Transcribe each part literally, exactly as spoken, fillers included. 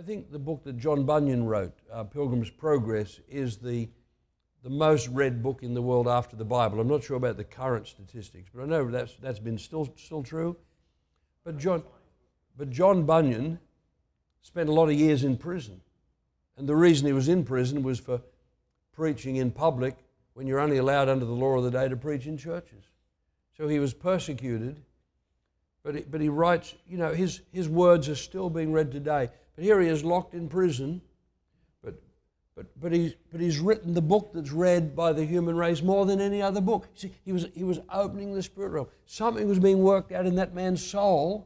I think the book that John Bunyan wrote, uh, Pilgrim's Progress, is the the most read book in the world after the Bible. I'm not sure about the current statistics, but I know that's that's been still still true. But John, but John Bunyan spent a lot of years in prison, and the reason he was in prison was for preaching in public when you're only allowed under the law of the day to preach in churches. So he was persecuted, but he, but he writes, you know, his his words are still being read today. But here he is locked in prison, but but but he's but he's written the book that's read by the human race more than any other book. See, he was he was opening the spirit realm. Something was being worked out in that man's soul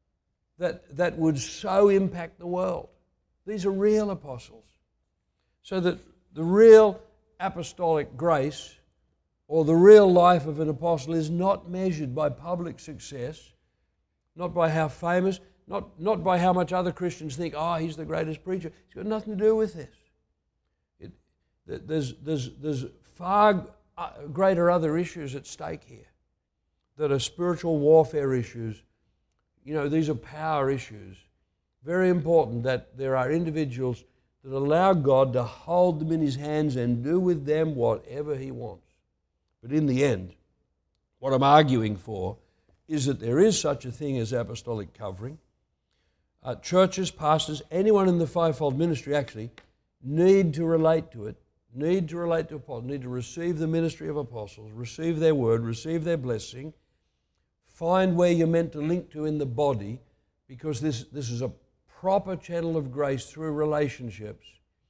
that that would so impact the world. These are real apostles. So that the real apostolic grace or the real life of an apostle is not measured by public success, not by how famous, not, not by how much other Christians think, oh, he's the greatest preacher. It's got nothing to do with this. It, there's, there's, there's far greater other issues at stake here that are spiritual warfare issues. You know, these are power issues. Very important that there are individuals that allow God to hold them in His hands and do with them whatever He wants. But in the end, what I'm arguing for is that there is such a thing as apostolic covering. Uh, churches, pastors, anyone in the fivefold ministry actually need to relate to it, need to relate to apostles, need to receive the ministry of apostles, receive their word, receive their blessing, find where you're meant to link to in the body, because this, this is a proper channel of grace through relationships.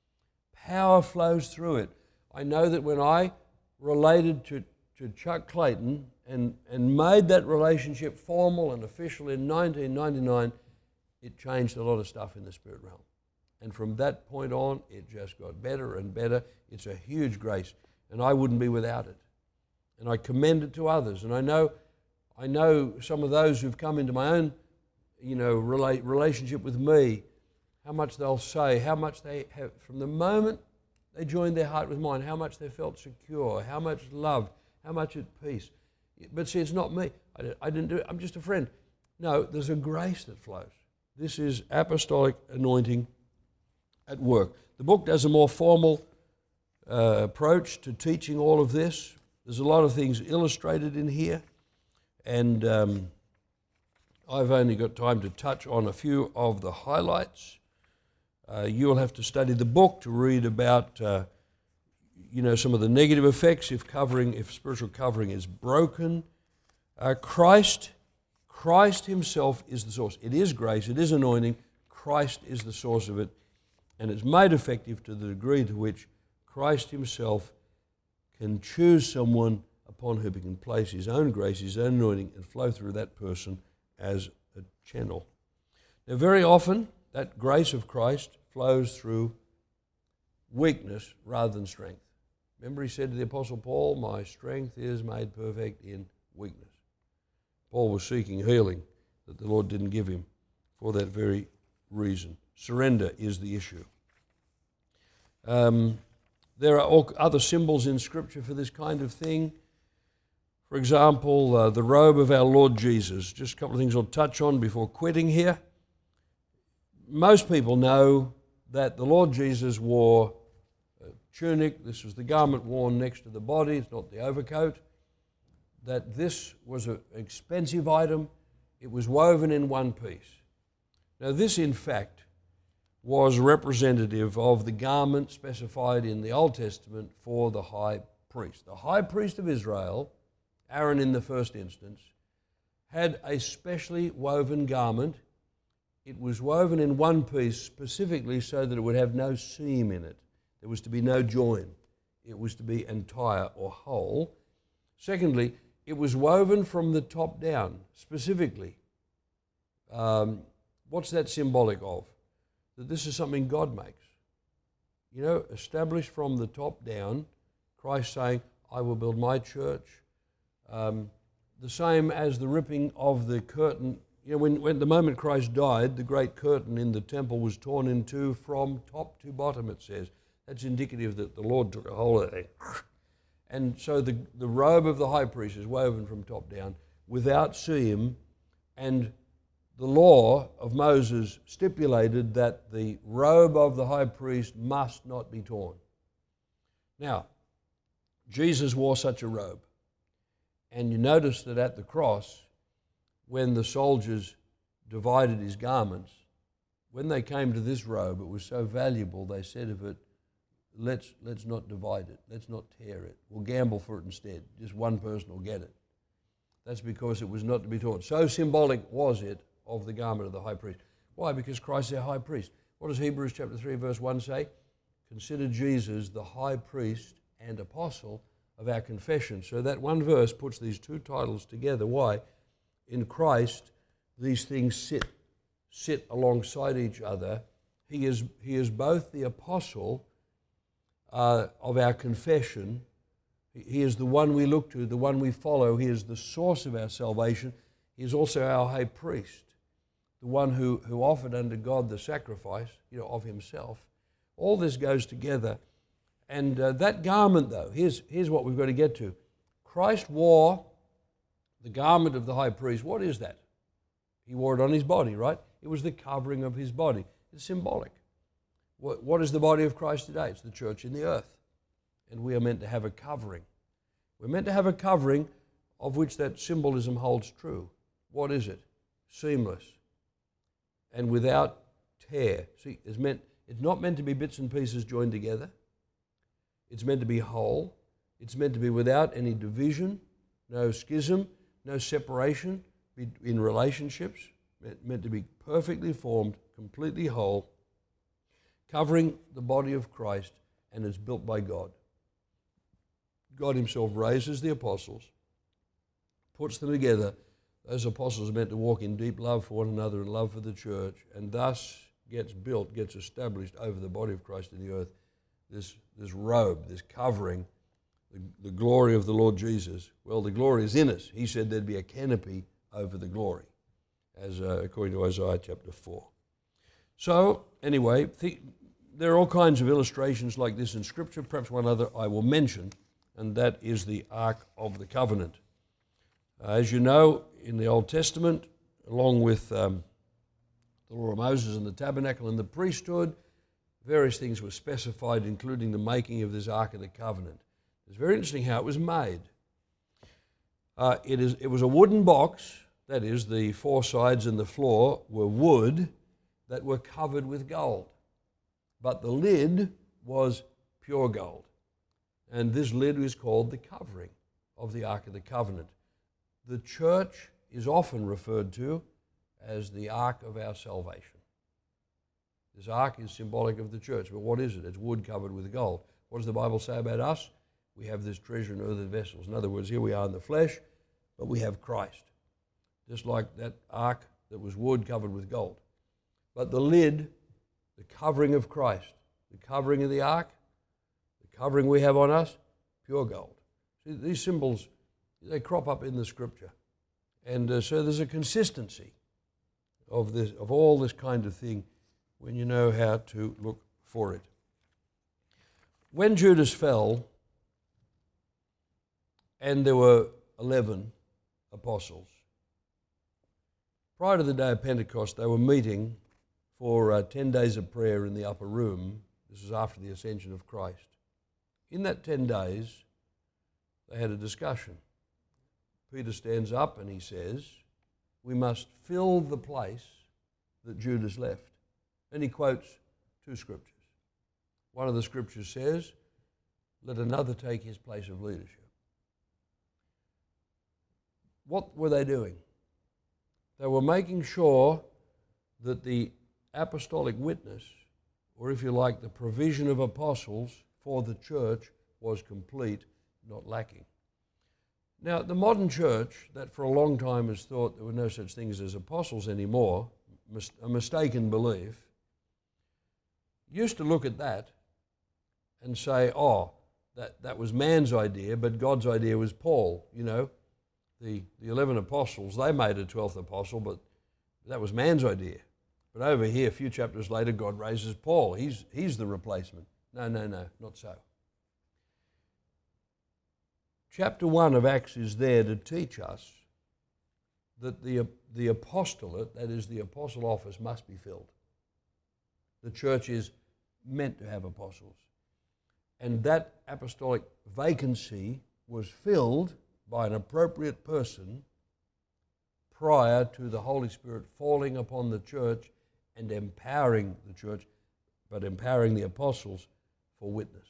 Power flows through it. I know that when I related to, to Chuck Clayton and, and made that relationship formal and official in nineteen ninety-nine, it changed a lot of stuff in the spirit realm. And from that point on, it just got better and better. It's a huge grace, and I wouldn't be without it. And I commend it to others. And I know, I know some of those who've come into my own you know, relate, relationship with me, how much they'll say, how much they have, from the moment they joined their heart with mine, how much they felt secure, how much loved, how much at peace. But see, it's not me. I, I didn't do it. I'm just a friend. No, there's a grace that flows. This is apostolic anointing at work. The book does a more formal uh, approach to teaching all of this. There's a lot of things illustrated in here, and um, I've only got time to touch on a few of the highlights. Uh, you'll have to study the book to read about, uh, you know, some of the negative effects if covering, if spiritual covering is broken. Uh, Christ, Christ Himself is the source. It is grace. It is anointing. Christ is the source of it, and it's made effective to the degree to which Christ Himself can choose someone upon whom He can place His own grace, His own anointing, and flow through that person as a channel. Now, very often, that grace of Christ flows through weakness rather than strength. Remember, He said to the Apostle Paul, my strength is made perfect in weakness. Paul was seeking healing that the Lord didn't give him for that very reason. Surrender is the issue. Um, there are all other symbols in Scripture for this kind of thing. For example, uh, the robe of our Lord Jesus. Just a couple of things I'll touch on before quitting here. Most people know that the Lord Jesus wore a tunic. This was the garment worn next to the body. It's not the overcoat. That this was an expensive item. It was woven in one piece. Now this, in fact, was representative of the garment specified in the Old Testament for the high priest. The high priest of Israel, Aaron in the first instance, had a specially woven garment. It was woven in one piece specifically so that it would have no seam in it. There was to be no join. It was to be entire or whole. Secondly, it was woven from the top down, specifically. Um, what's that symbolic of? That this is something God makes. You know, established from the top down, Christ saying, I will build my church. Um, the same as the ripping of the curtain. You know, when, when the moment Christ died, the great curtain in the temple was torn in two from top to bottom, it says. That's indicative that the Lord took a hold of it. And so the, the robe of the high priest is woven from top down without seam, and the law of Moses stipulated that the robe of the high priest must not be torn. Now, Jesus wore such a robe. And you notice that at the cross, when the soldiers divided his garments, when they came to this robe, it was so valuable, they said of it, let's, let's not divide it, let's not tear it. We'll gamble for it instead. Just one person will get it. That's because it was not to be torn. So symbolic was it of the garment of the high priest. Why? Because Christ is our high priest. What does Hebrews chapter three verse one say? Consider Jesus the high priest and apostle of our confession. So that one verse puts these two titles together. Why? In Christ, these things sit, sit alongside each other. He is, he is both the apostle uh, of our confession. He is the one we look to, the one we follow. He is the source of our salvation. He is also our high priest, the one who, who offered unto God the sacrifice, you know, of himself. All this goes together. And uh, that garment, though, here's, here's what we've got to get to. Christ wore the garment of the high priest. What is that? He wore it on his body, right? It was the covering of his body. It's symbolic. What, what is the body of Christ today? It's the church in the earth. And we are meant to have a covering. We're meant to have a covering of which that symbolism holds true. What is it? Seamless and without tear. See, it's, meant, it's not meant to be bits and pieces joined together. It's meant to be whole. It's meant to be without any division, no schism, no separation in relationships. It's meant to be perfectly formed, completely whole, covering the body of Christ, and is built by God. God himself raises the apostles, puts them together. Those apostles are meant to walk in deep love for one another and love for the church, and thus gets built, gets established over the body of Christ in the earth, this, this robe, this covering, the, the glory of the Lord Jesus. Well, the glory is in us. He said there'd be a canopy over the glory, as uh, according to Isaiah chapter four. So, anyway, th- there are all kinds of illustrations like this in Scripture. Perhaps one other I will mention, and that is the Ark of the Covenant. Uh, as you know, in the Old Testament, along with um, the law of Moses and the tabernacle and the priesthood, various things were specified, including the making of this Ark of the Covenant. It's very interesting how it was made. Uh, it is, it was a wooden box, that is, the four sides and the floor were wood that were covered with gold. But the lid was pure gold. And this lid is called the covering of the Ark of the Covenant. The church is often referred to as the Ark of our salvation. This ark is symbolic of the church, but what is it? It's wood covered with gold. What does the Bible say about us? We have this treasure in earthen vessels. In other words, here we are in the flesh, but we have Christ. Just like that ark that was wood covered with gold. But the lid, the covering of Christ, the covering of the ark, the covering we have on us, pure gold. See, these symbols, they crop up in the Scripture. And uh, so there's a consistency of this, of all this kind of thing when you know how to look for it. When Judas fell, and there were eleven apostles, prior to the day of Pentecost, they were meeting for uh, ten days of prayer in the upper room. This was after the ascension of Christ. In that ten days, they had a discussion. Peter stands up and he says, we must fill the place that Judas left. And he quotes two scriptures. One of the scriptures says, let another take his place of leadership. What were they doing? They were making sure that the apostolic witness, or if you like, the provision of apostles for the church, was complete, not lacking. Now, the modern church, that for a long time has thought there were no such things as apostles anymore, a mistaken belief, used to look at that and say, oh, that, that was man's idea, but God's idea was Paul. You know, the, the eleven apostles, they made a twelfth apostle, but that was man's idea. But over here, a few chapters later, God raises Paul. He's, he's the replacement. No, no, no, not so. Chapter one of Acts is there to teach us that the, the apostolate, that is the apostle office, must be filled. The church is meant to have apostles. And that apostolic vacancy was filled by an appropriate person prior to the Holy Spirit falling upon the church and empowering the church, but empowering the apostles for witness.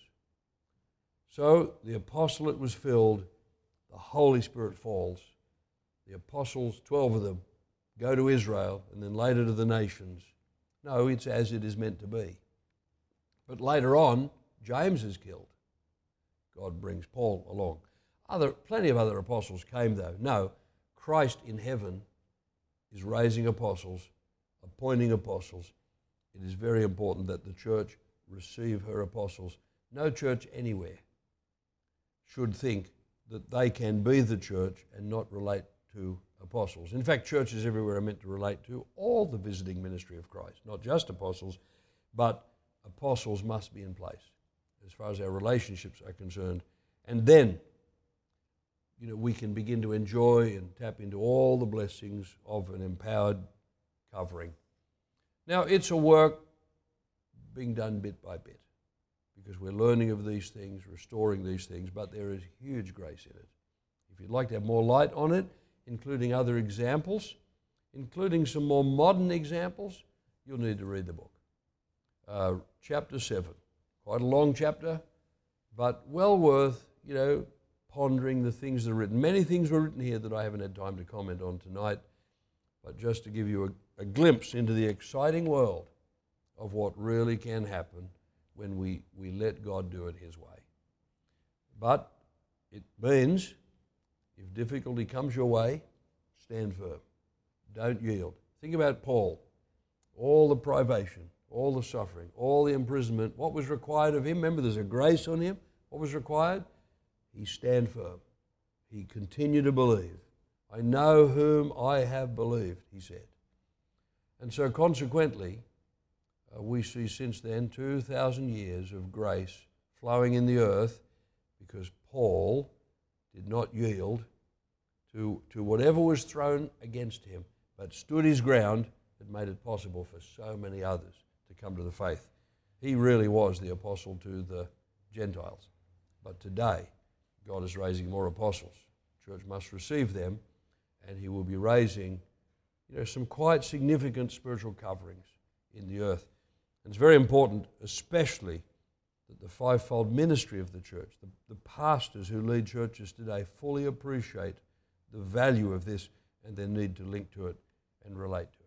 So the apostolate was filled, the Holy Spirit falls, the apostles, twelve of them, go to Israel and then later to the nations. No, it's as it is meant to be. But later on, James is killed. God brings Paul along. Other, plenty of other apostles came though. No, Christ in heaven is raising apostles, appointing apostles. It is very important that the church receive her apostles. No church anywhere should think that they can be the church and not relate to apostles. In fact, churches everywhere are meant to relate to all the visiting ministry of Christ, not just apostles, but apostles must be in place as far as our relationships are concerned. And then, you know, we can begin to enjoy and tap into all the blessings of an empowered covering. Now, it's a work being done bit by bit because we're learning of these things, restoring these things, but there is huge grace in it. If you'd like to have more light on it, including other examples, including some more modern examples, you'll need to read the book. Uh, chapter seven, quite a long chapter, but well worth, you know, pondering the things that are written. Many things were written here that I haven't had time to comment on tonight, but just to give you a, a glimpse into the exciting world of what really can happen when we, we let God do it His way. But it means, if difficulty comes your way, stand firm. Don't yield. Think about Paul. All the privation, all the suffering, all the imprisonment, what was required of him? Remember, there's a grace on him. What was required? He stand firm. He continued to believe. I know whom I have believed, he said. And so consequently, uh, we see since then two thousand years of grace flowing in the earth because Paul did not yield to, to whatever was thrown against him, but stood his ground that made it possible for so many others to come to the faith. He really was the apostle to the Gentiles. But today, God is raising more apostles. The church must receive them, and He will be raising, you know, some quite significant spiritual coverings in the earth. And it's very important, especially, that the fivefold ministry of the church, the, the pastors who lead churches today, fully appreciate the value of this and their need to link to it and relate to it.